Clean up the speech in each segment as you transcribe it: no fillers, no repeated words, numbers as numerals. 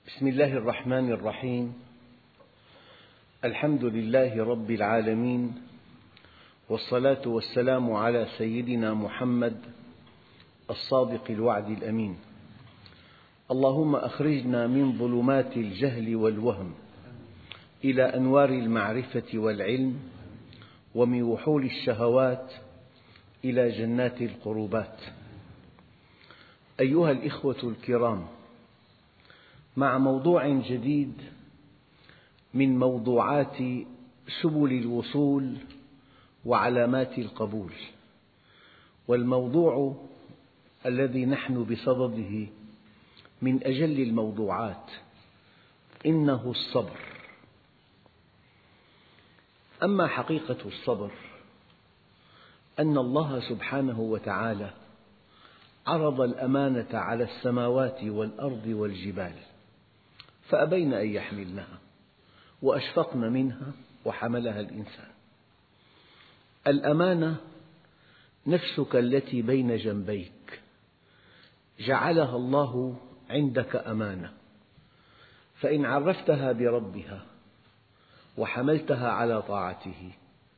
بسم الله الرحمن الرحيم. الحمد لله رب العالمين، والصلاة والسلام على سيدنا محمد الصادق الوعد الأمين. اللهم أخرجنا من ظلمات الجهل والوهم إلى أنوار المعرفة والعلم، ومن وحول الشهوات إلى جنات القربات. أيها الإخوة الكرام، مع موضوع جديد من موضوعات سبل الوصول وعلامات القبول، والموضوع الذي نحن بصدده من أجل الموضوعات إنه الصبر. أما حقيقة الصبر أن الله سبحانه وتعالى عرض الأمانة على السماوات والأرض والجبال فأبين أن يحملنها وأشفقن منها وحملها الإنسان. الأمانة نفسك التي بين جنبيك جعلها الله عندك أمانة، فإن عرفتها بربها وحملتها على طاعته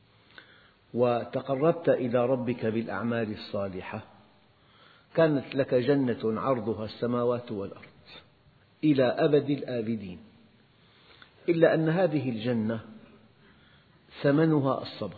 وتقربت إلى ربك بالأعمال الصالحة كانت لك جنة عرضها السماوات والأرض إلى أبد الآبدين. إلا أن هذه الجنة ثمنها الصبر.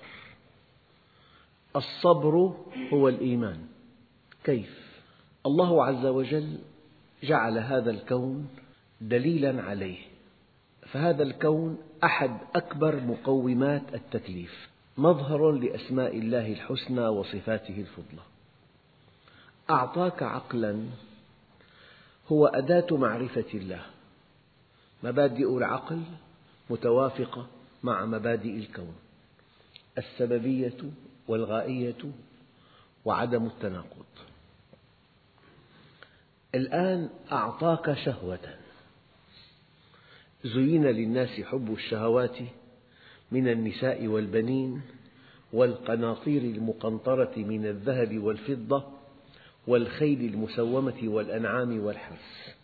الصبر هو الإيمان. كيف؟ الله عز وجل جعل هذا الكون دليلا عليه، فهذا الكون أحد أكبر مقومات التكليف، مظهر لأسماء الله الحسنى وصفاته الفضلى. أعطاك عقلا هو أداة معرفة الله. مبادئ العقل متوافقة مع مبادئ الكون: السببية والغائية وعدم التناقض. الآن أعطاك شهوة. زين للناس حب الشهوات من النساء والبنين والقناطير المقنطرة من الذهب والفضة والخيل المسومة والأنعام والحرث.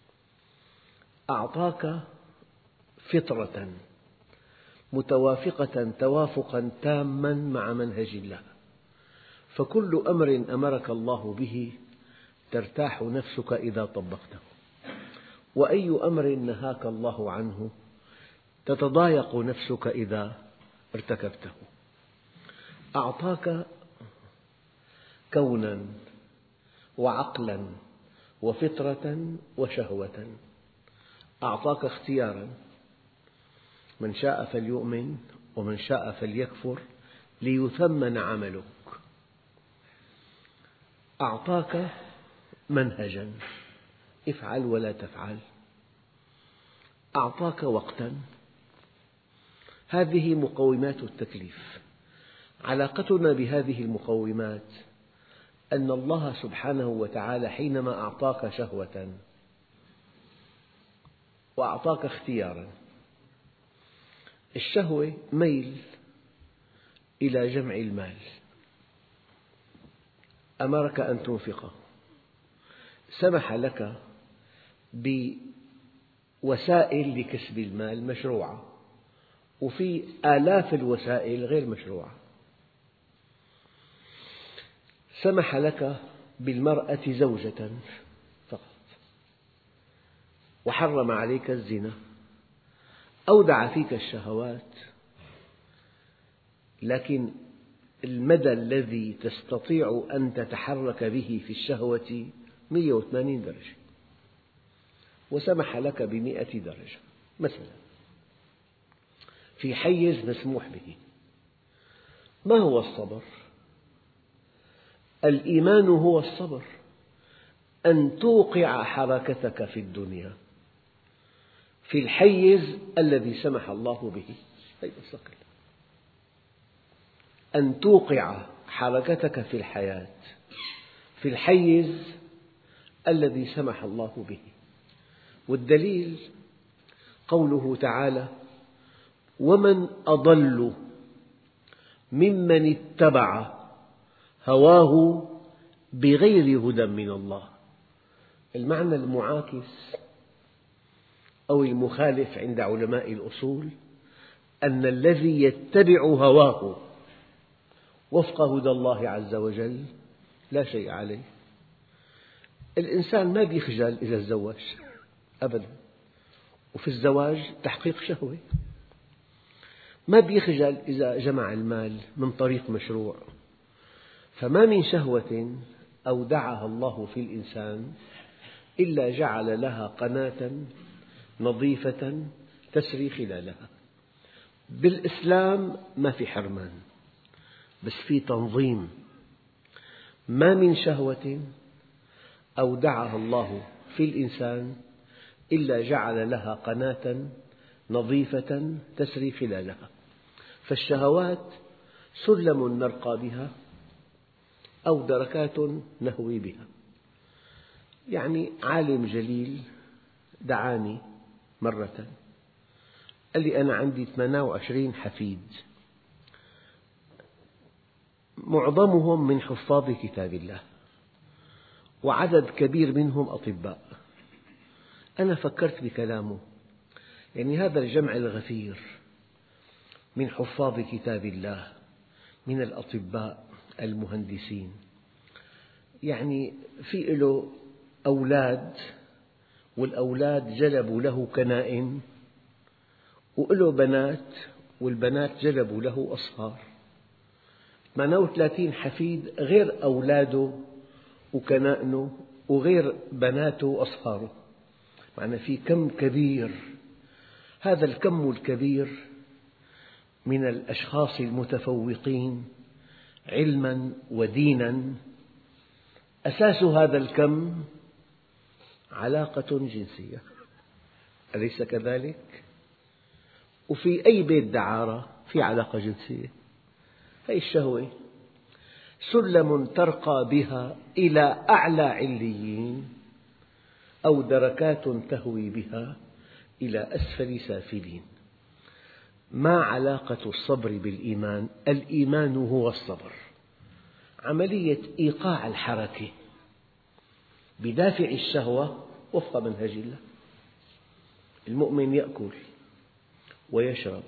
أعطاك فطرة متوافقة توافقا تاما مع منهج الله، فكل أمر أمرك الله به ترتاح نفسك إذا طبقته، وأي أمر نهاك الله عنه تتضايق نفسك إذا ارتكبته. أعطاك كونا وعقلا وفطرة وشهوة. أعطاك اختيارا: من شاء فليؤمن ومن شاء فليكفر ليثمن عملك. أعطاك منهجا: افعل ولا تفعل. أعطاك وقتا. هذه مقومات التكليف. علاقتنا بهذه المقومات أن الله سبحانه وتعالى حينما أعطاك شهوة وأعطاك اختيارا، الشهوة ميل إلى جمع المال، أمرك أن تنفقه، سمح لك بوسائل لكسب المال مشروعة، وفي آلاف الوسائل غير مشروعة. سمح لك بالمرأة زوجة فقط، وحرم عليك الزنا. أودع فيك الشهوات، لكن المدى الذي تستطيع أن تتحرك به في الشهوة 180 درجة، وسمح لك ب100 درجة مثلا، في حيز مسموح به. ما هو الصبر؟ الإيمان هو الصبر، أن توقع حركتك في الدنيا في الحيز الذي سمح الله به. أن توقع حركتك في الحياة في الحيز الذي سمح الله به. والدليل قوله تعالى: ومن أضل ممن اتبع هواه بغير هدى من الله. المعنى المعاكس أو المخالف عند علماء الأصول أن الذي يتبع هواه وفق هدى الله عز وجل لا شيء عليه. الإنسان ما يخجل إذا تزوج أبدا، وفي الزواج تحقيق شهوة. ما يخجل إذا جمع المال من طريق مشروع. فما من شهوة أودعها الله في الإنسان إلا جعل لها قناة نظيفة تسري خلالها. بالإسلام ما في حرمان، بس في تنظيم. ما من شهوة أودعها الله في الإنسان إلا جعل لها قناة نظيفة تسري خلالها. فالشهوات سلم نرقى بها أو دركات نهوي بها. يعني عالم جليل دعاني مرة قال لي: أنا عندي 28 حفيد، معظمهم من حفاظ كتاب الله، وعدد كبير منهم أطباء. أنا فكرت بكلامه، يعني هذا الجمع الغفير من حفاظ كتاب الله، من الأطباء المهندسين، يعني في له أولاد، والأولاد جلبوا له كنائن، وله بنات، والبنات جلبوا له أصهار. 38 حفيد غير أولاده وكنائنه وغير بناته وأصهاره، معنى في كم كبير. هذا الكم الكبير من الأشخاص المتفوقين علما ودينا، أساس هذا الكم علاقة جنسية، أليس كذلك؟ وفي أي بيت دعارة في علاقة جنسية. هذه الشهوة سلم ترقى بها إلى أعلى عليين، أو دركات تهوي بها إلى أسفل سافلين. ما علاقة الصبر بالإيمان؟ الإيمان هو الصبر، عملية إيقاع الحركة بدافع الشهوة وفق منهج الله. المؤمن يأكل ويشرب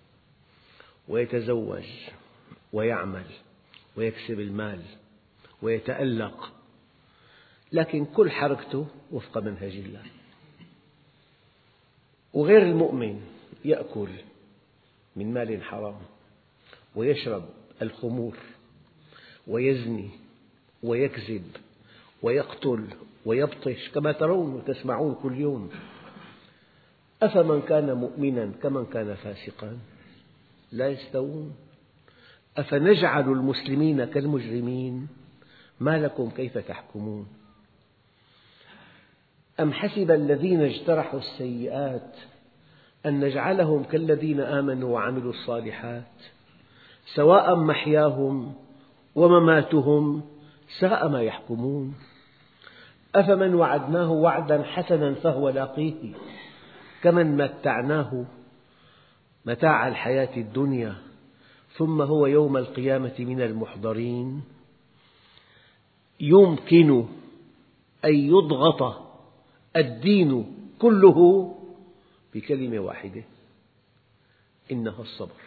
ويتزوج ويعمل ويكسب المال ويتألق، لكن كل حركته وفق منهج الله. وغير المؤمن يأكل من مال حرام ويشرب الخمور ويزني ويكذب ويقتل ويبطش كما ترون وتسمعون كل يوم. أفمن كان مؤمنا كمن كان فاسقا لا يستوون. أفنجعل المسلمين كالمجرمين ما لكم كيف تحكمون. أم حسب الذين اجترحوا السيئات أن نجعلهم كالذين آمنوا وعملوا الصالحات سواء محياهم ومماتهم ساء ما يحكمون. أفمن وعدناه وعدا حسنا فهو لاقيه كمن متعناه متاع الحياة الدنيا ثم هو يوم القيامة من المحضرين. يمكن أن يضغط الدين كله بكلمة واحدة: إنها الصبر.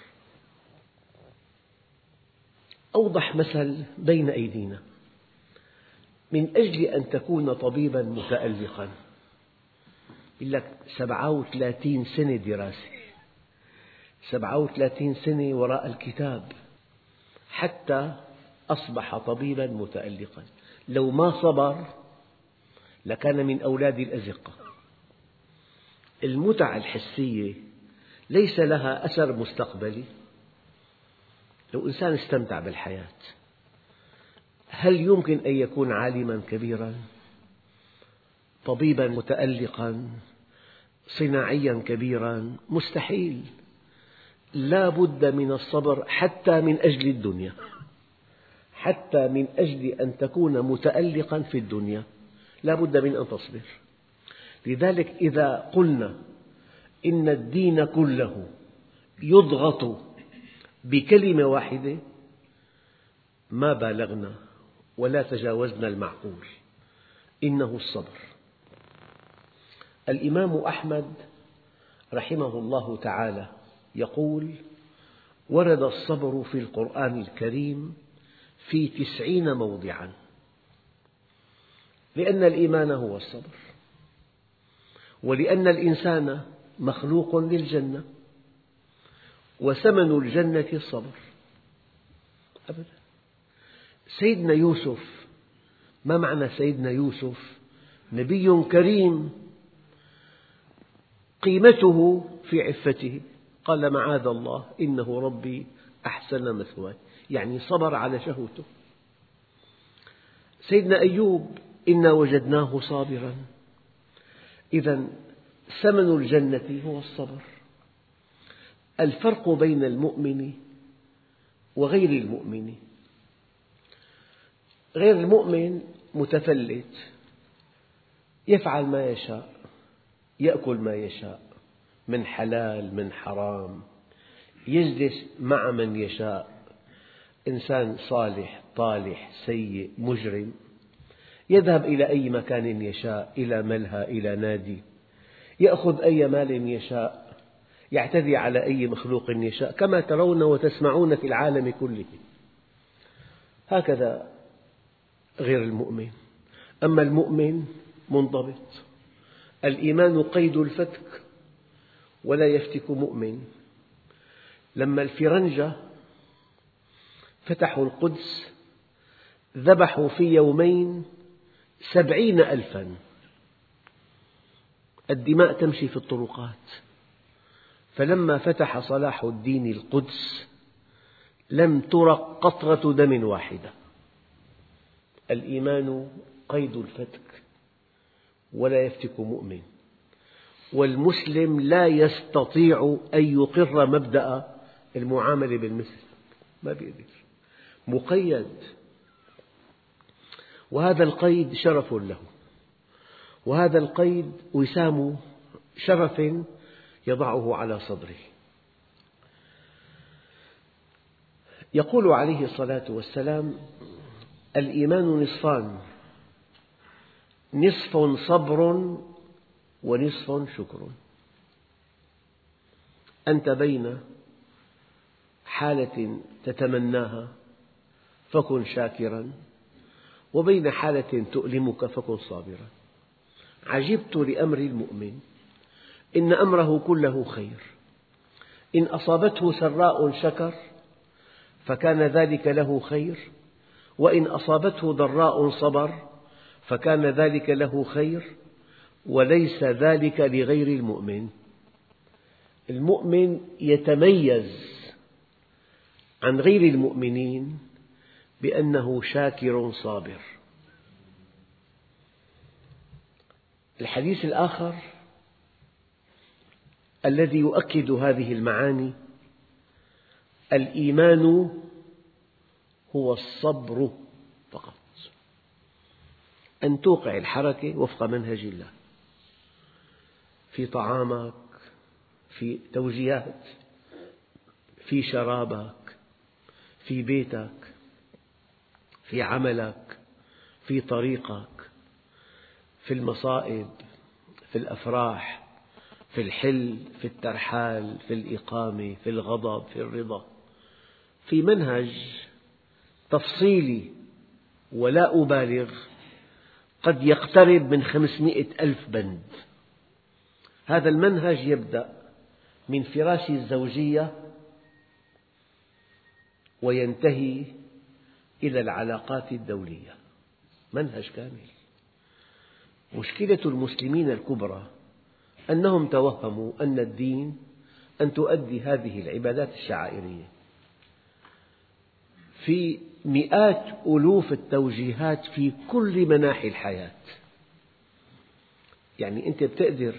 أوضح مثل بين أيدينا: من أجل أن تكون طبيبا متألقا، يقول لك 37 سنة دراسة، 37 سنة وراء الكتاب حتى أصبح طبيبا متألقا. لو ما صبر لكان من أولاد الأزقة. المتع الحسية ليس لها أثر مستقبلي. لو إنسان استمتع بالحياة، هل يمكن أن يكون عالما كبيرا، طبيبا متألقا، صناعيا كبيرا؟ مستحيل. لا بد من الصبر حتى من أجل الدنيا، حتى من أجل أن تكون متألقا في الدنيا لا بد من أن تصبر. لذلك إذا قلنا إن الدين كله يضغط بكلمة واحدة ما بالغنا ولا تجاوزنا المعقول: إنه الصبر. الإمام أحمد رحمه الله تعالى يقول: ورد الصبر في القرآن الكريم في 90 موضعا، لأن الإيمان هو الصبر، ولأن الإنسان مخلوق للجنة، وثمن الجنة الصبر. أبدا. سيدنا يوسف، ما معنى سيدنا يوسف؟ نبي كريم قيمته في عفته، قال: معاذ الله إنه ربي أحسن مثواي، يعني صبر على شهوته. سيدنا أيوب: إنا وجدناه صابرا. إذا ثمن الجنة هو الصبر. الفرق بين المؤمن وغير المؤمن: غير المؤمن متفلت، يفعل ما يشاء، يأكل ما يشاء من حلال من حرام، يجلس مع من يشاء، إنسان صالح طالح سيء مجرم، يذهب إلى أي مكان يشاء، إلى ملهى إلى نادي، يأخذ أي مال يشاء، يعتدي على أي مخلوق يشاء، كما ترون وتسمعون في العالم كله. هكذا غير المؤمن. أما المؤمن منضبط. الإيمان قيد الفتك، ولا يفتك مؤمن. لما الفرنجة فتحوا القدس ذبحوا في يومين 70,000. الدماء تمشي في الطرقات. فلما فتح صلاح الدين القدس لم ترق قطرة دم واحدة. الإيمان قيد الفتك، ولا يفتك مؤمن. والمسلم لا يستطيع أن يقر مبدأ المعاملة بالمثل، ما بيقدر، مقيد. وهذا القيد شرف له، وهذا القيد وسام شرف يضعه على صدره. يقول عليه الصلاة والسلام: الإيمان نصفان، نصف صبر ونصف شكر. أنت بين حالة تتمناها فكن شاكرا، وبين حالة تؤلمك فكن صابرا. عجبت لأمر المؤمن، إن أمره كله خير، إن أصابته سراء شكر فكان ذلك له خير، وإن أصابته ضراء صبر فكان ذلك له خير، وليس ذلك لغير المؤمن. المؤمن يتميز عن غير المؤمنين بأنه شاكر صابر. الحديث الآخر الذي يؤكد هذه المعاني: الإيمان هو الصبر فقط، أن توقع الحركة وفق منهج الله في طعامك، في توجيهات، في شرابك، في بيتك، في عملك، في طريقك، في المصائب، في الأفراح، في الحل، في الترحال، في الإقامة، في الغضب، في الرضا، في منهج تفصيلي ولا أبالغ قد يقترب من 500,000 بند. هذا المنهج يبدأ من فراش الزوجية وينتهي إلى العلاقات الدولية، منهج كامل. مشكلة المسلمين الكبرى أنهم توهموا أن الدين أن تؤدي هذه العبادات الشعائرية. في مئات ألوف التوجيهات في كل مناحي الحياة. يعني أنت بتقدر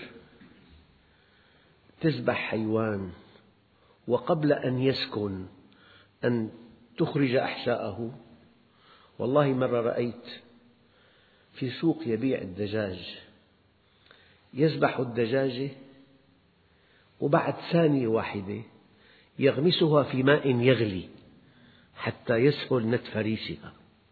تذبح حيوان وقبل أن يسكن أن تخرج أحشاءه. والله مرة رأيت في سوق يبيع الدجاج يذبح الدجاجة وبعد ثانية واحدة يغمسها في ماء يغلي حتى يسهل نتف ريشها.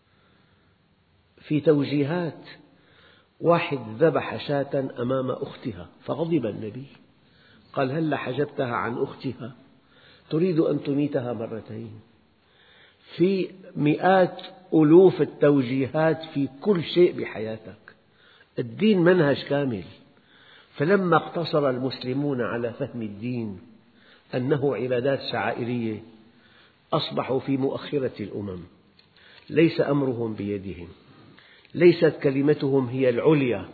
في توجيهات، واحد ذبح شاة أمام أختها فغضب النبي، قال هل حجبتها عن أختها؟ تريد أن تميتها مرتين. في مئات ألوف التوجيهات في كل شيء بحياتك. الدين منهج كامل. فلما اقتصر المسلمون على فهم الدين أنه عبادات شعائرية أصبحوا في مؤخرة الأمم. ليس أمرهم بيدهم، ليست كلمتهم هي العليا.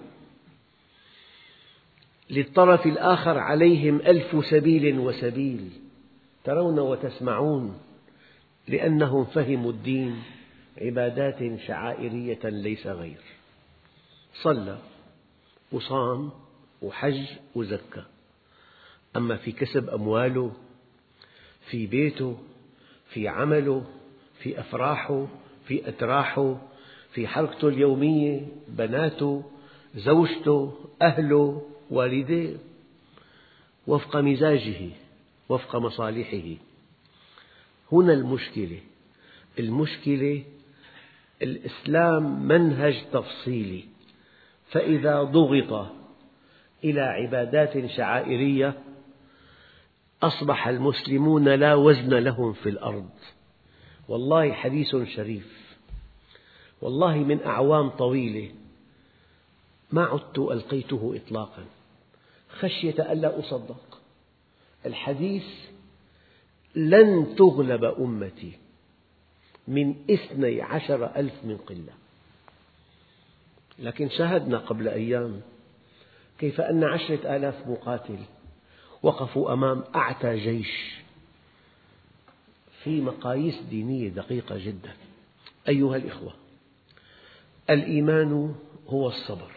للطرف الآخر عليهم ألف سبيل وسبيل، ترون وتسمعون، لأنهم فهموا الدين عبادات شعائرية ليس غير. صلى وصام وحج وزكى. أما في كسب أمواله، في بيته، في عمله، في أفراحه، في أتراحه، في حركته اليومية، بناته، زوجته، أهله، والديه، وفق مزاجه، وفق مصالحه. هنا المشكلة الإسلام منهج تفصيلي، فإذا ضغط إلى عبادات شعائرية أصبح المسلمون لا وزن لهم في الأرض. والله حديث شريف، والله من أعوام طويلة ما عدت ألقيته إطلاقا خشية ألا أصدق. الحديث لن تغلب أمتي من 12,000 من قلة. لكن شاهدنا قبل أيام كيف أن 10,000 مقاتل وقفوا أمام أعتى جيش في مقاييس دينية دقيقة جدا. أيها الإخوة، الإيمان هو الصبر.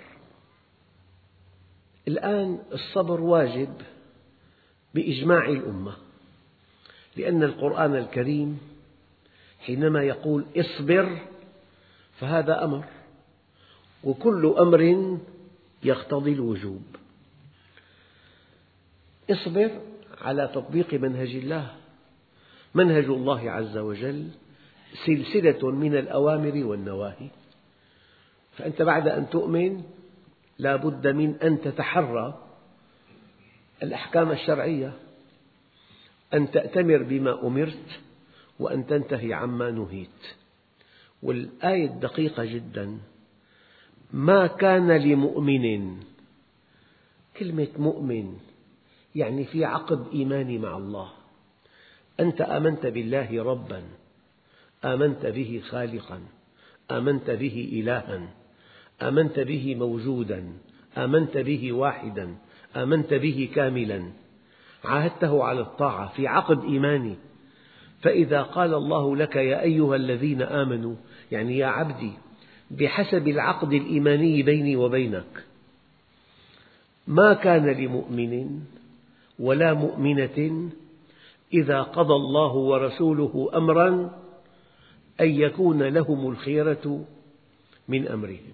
الآن الصبر واجب بإجماع الأمة، لأن القرآن الكريم حينما يقول اصبر فهذا أمر، وكل أمر يقتضي الوجوب. اصبر على تطبيق منهج الله. منهج الله عز وجل سلسلة من الأوامر والنواهي، فأنت بعد أن تؤمن لا بد من أن تتحرى الأحكام الشرعية، أن تأتمر بما أمرت وأن تنتهي عما نهيت. والآية دقيقة جدا: ما كان لمؤمن. كلمة مؤمن يعني في عقد إيماني مع الله. أنت آمنت بالله ربا، آمنت به خالقا، آمنت به إلها، آمنت به موجودا، آمنت به واحدا، آمنت به كاملا، عاهدته على الطاعة في عقد إيماني. فإذا قال الله لك يا أيها الذين آمنوا، يعني يا عبدي بحسب العقد الإيماني بيني وبينك. ما كان لمؤمن ولا مؤمنة إذا قضى الله ورسوله أمرا أن يكون لهم الخيرة من أمرهم.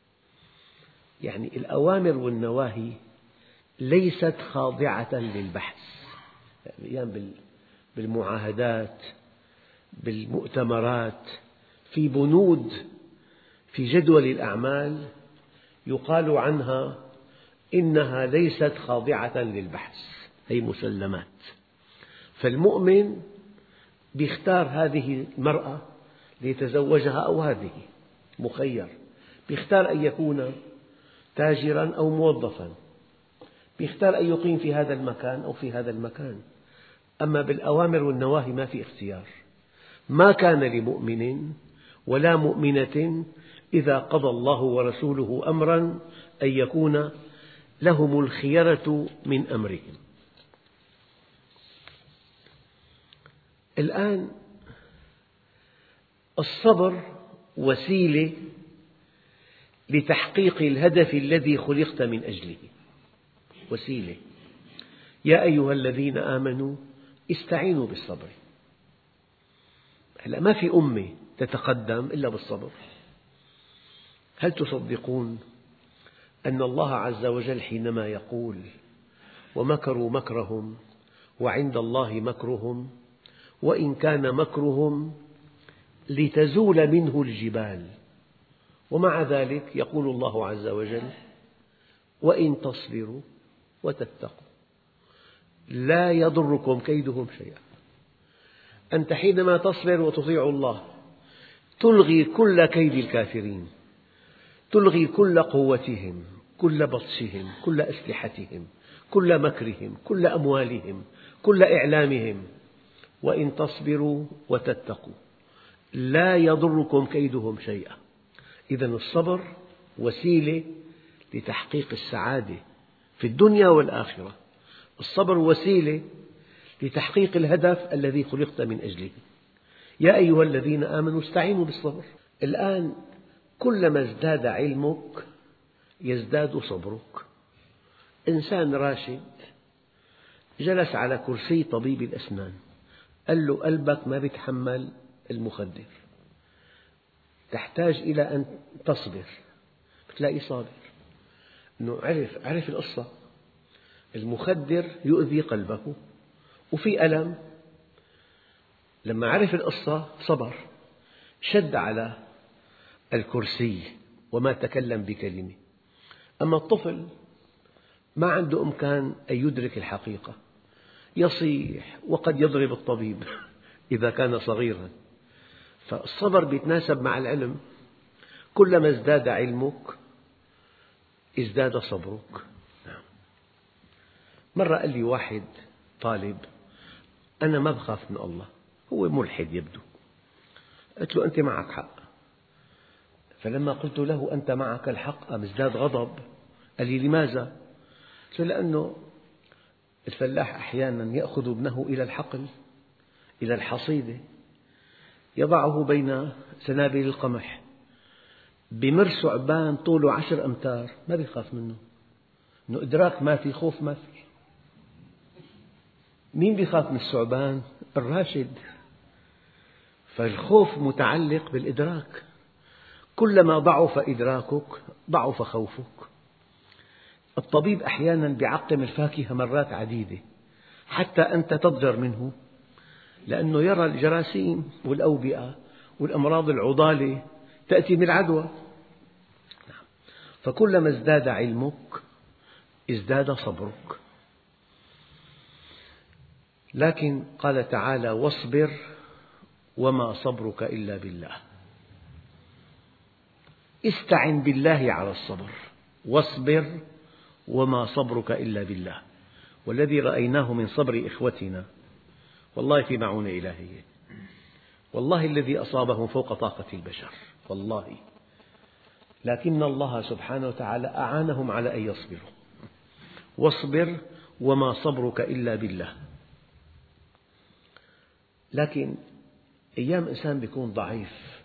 يعني الأوامر والنواهي ليست خاضعة للبحث. يعني بالمعاهدات، بالمؤتمرات، في بنود في جدول الأعمال يقال عنها إنها ليست خاضعة للبحث، هي مسلمات. فالمؤمن يختار هذه المرأة ليتزوجها أو هذه، مخير، يختار أن يكون تاجرا أو موظفا، يختار أن يقيم في هذا المكان أو في هذا المكان. أما بالأوامر والنواهي ما في اختيار. ما كان لمؤمن ولا مؤمنة إذا قضى الله ورسوله أمرا أن يكون لهم الخيرة من أمرهم. الآن الصبر وسيلة لتحقيق الهدف الذي خلقت من أجله، وسيلة. يا أيها الذين آمنوا استعينوا بالصبر. ما في أمة تتقدم إلا بالصبر. هل تصدقون أن الله عز وجل حينما يقول ومكروا مكرهم وعند الله مكرهم وإن كان مكرهم لتزول منه الجبال، ومع ذلك يقول الله عز وجل وإن تصبروا وتتقوا لا يضركم كيدهم شيئا. أنت حينما تصبر وتطيع الله تلغي كل كيد الكافرين، تلغي كل قوتهم، كل بطشهم، كل أسلحتهم، كل مكرهم، كل أموالهم، كل إعلامهم. وإن تصبروا وتتقوا لا يضركم كيدهم شيئا. إذن الصبر وسيلة لتحقيق السعادة في الدنيا والآخرة. الصبر وسيلة لتحقيق الهدف الذي خلقت من أجله. يا أيها الذين آمنوا استعينوا بالصبر. الآن كلما ازداد علمك يزداد صبرك. إنسان راشد جلس على كرسي طبيب الأسنان، قال له قلبك ما يتحمل المخدر، تحتاج إلى أن تصبر. بتلاقيه صابر، أنه عرف القصة. المخدر يؤذي قلبه وفي ألم. لما عرف القصة صبر، شد على الكرسي وما تكلم بكلمة. أما الطفل ما عنده إمكان أن يدرك الحقيقة، يصيح وقد يضرب الطبيب إذا كان صغيرا. فالصبر يتناسب مع العلم. كلما ازداد علمك ازداد صبرك. مرة قال لي واحد طالب: أنا ما بخاف من الله. هو ملحد يبدو. قلت له: أنت معك حق. فلما قلت له: أنت معك الحق، قام ازداد غضب. قال لي: لماذا؟ قلت له: لأنه الفلاح أحيانا يأخذ ابنه إلى الحقل، إلى الحصيدة، يضعه بين سنابل القمح، بمر ثعبان طوله 10 أمتار، ما بيخاف منه. إنه إدراك ما في، خوف ما في. مين بيخاف من الثعبان؟ الراشد. فالخوف متعلق بالإدراك. كلما ضعف إدراكك ضعف خوفك. الطبيب أحيانا يعقم الفاكهة مرات عديدة حتى أنت تضجر منه، لأنه يرى الجراثيم والأوبئة والأمراض العضالة تأتي من العدوى. فكلما ازداد علمك ازداد صبرك. لكن قال تعالى: واصبر وما صبرك إلا بالله. استعن بالله على الصبر، واصبر وما صبرك إلا بالله. والذي رأيناه من صبر إخوتنا والله في معونة إلهية. والله الذي أصابهم فوق طاقة البشر والله، لكن الله سبحانه وتعالى أعانهم على أن يصبروا. واصبر وما صبرك إلا بالله. لكن أيام إنسان يكون ضعيف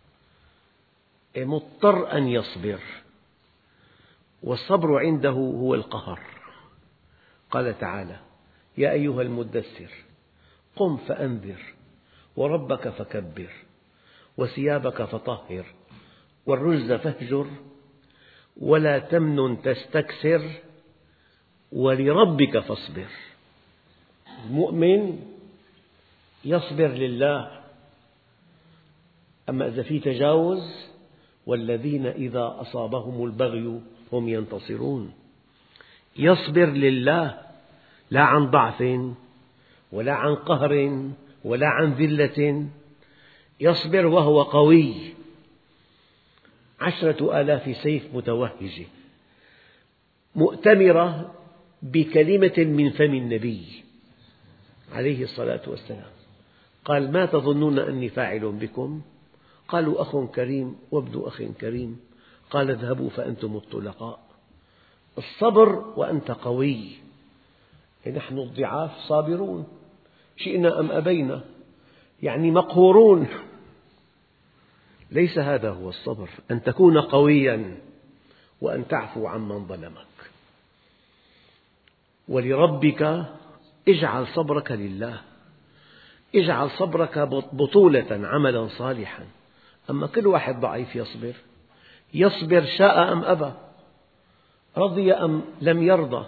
مضطر أن يصبر، والصبر عنده هو القهر. قال تعالى: يا أيها المدثر قم فأنذر وربك فكبر وثيابك فطهر والرجز فاهجر ولا تمنن تستكثر ولربك فاصبر. المؤمن يصبر لله. أما إذا في تجاوز: والذين إذا أصابهم البغي هم ينتصرون. يصبر لله، لا عن ضعف ولا عن قهر ولا عن ذلة. يصبر وهو قوي. 10,000 سيف متوهجة مؤتمرة بكلمة من فم النبي عليه الصلاة والسلام. قال: ما تظنون أني فاعل بكم؟ قالوا: أخ كريم وابن أخ كريم. قال: اذهبوا فأنتم الطلقاء. الصبر وأنت قوي. نحن الضعاف صابرون، شئنا أم أبينا، يعني مقهورون. ليس هذا هو الصبر، أن تكون قويا وأن تعفو عمن ظلمك. ولربك اجعل صبرك لله. اجعل صبرك بطولة، عملا صالحا. أما كل واحد ضعيف يصبر شاء أم أبى، رضي أم لم يرضى.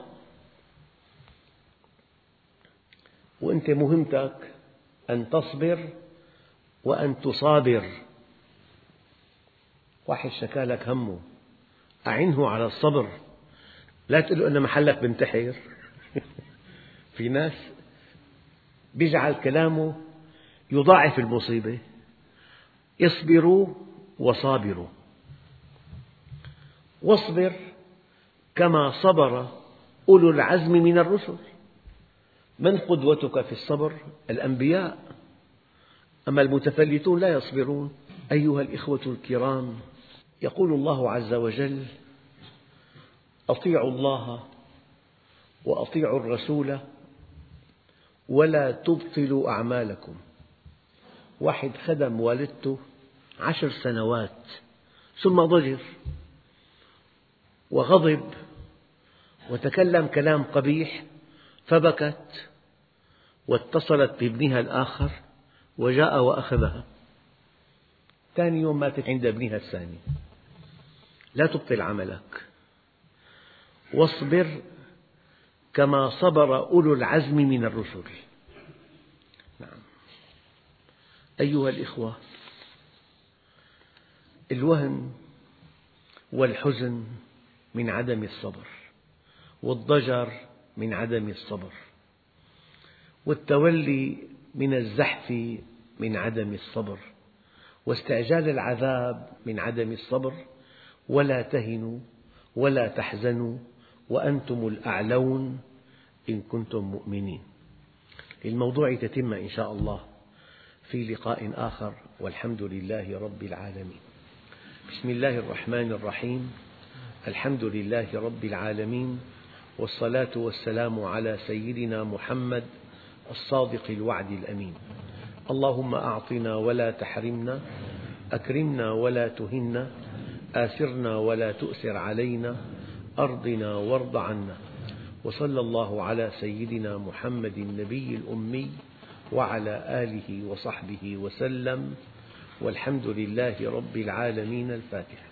وأنت مهمتك أن تصبر وأن تصابر. واحد شكى لك همه، أعنه على الصبر. لا تقل له أن محلك بنتحر في ناس يجعل كلامه يضاعف المصيبة. اصبروا وصابروا، واصبر كما صبر أولو العزم من الرسل. من قدوتك في الصبر؟ الأنبياء، أما المتفلتون لا يصبرون. أيها الإخوة الكرام، يقول الله عز وجل: أطيعوا الله وأطيعوا الرسول ولا تبطلوا أعمالكم. واحد خدم والدته 10 سنوات ثم ضجر وغضب وتكلم كلام قبيح، فبكت واتصلت بابنها الآخر وجاء وأخذها. ثاني يوم ماتت عند ابنها الثاني. لا تبطل عملك، واصبر كما صبر أولو العزم من الرسل. نعم. أيها الإخوة، الوهن والحزن من عدم الصبر، والضجر من عدم الصبر، والتولي من الزحف من عدم الصبر، واستعجال العذاب من عدم الصبر. ولا تهنوا ولا تحزنوا وأنتم الأعلون إن كنتم مؤمنين. للموضوع تتمة إن شاء الله في لقاء آخر، والحمد لله رب العالمين. بسم الله الرحمن الرحيم. الحمد لله رب العالمين، والصلاة والسلام على سيدنا محمد الصادق الوعد الأمين. اللهم أعطنا ولا تحرمنا، أكرمنا ولا تهنا، آثرنا ولا تؤثر علينا، أرضنا وارض عنا. وصلى الله على سيدنا محمد النبي الأمي وعلى آله وصحبه وسلم، والحمد لله رب العالمين. الفاتحة.